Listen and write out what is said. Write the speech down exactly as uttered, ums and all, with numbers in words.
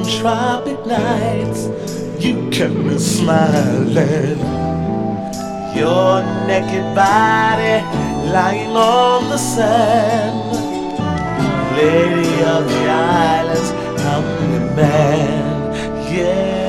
tropic nights, you kept me smiling. Your naked body lying on the sand, lady of the islands, I'm the man, yeah.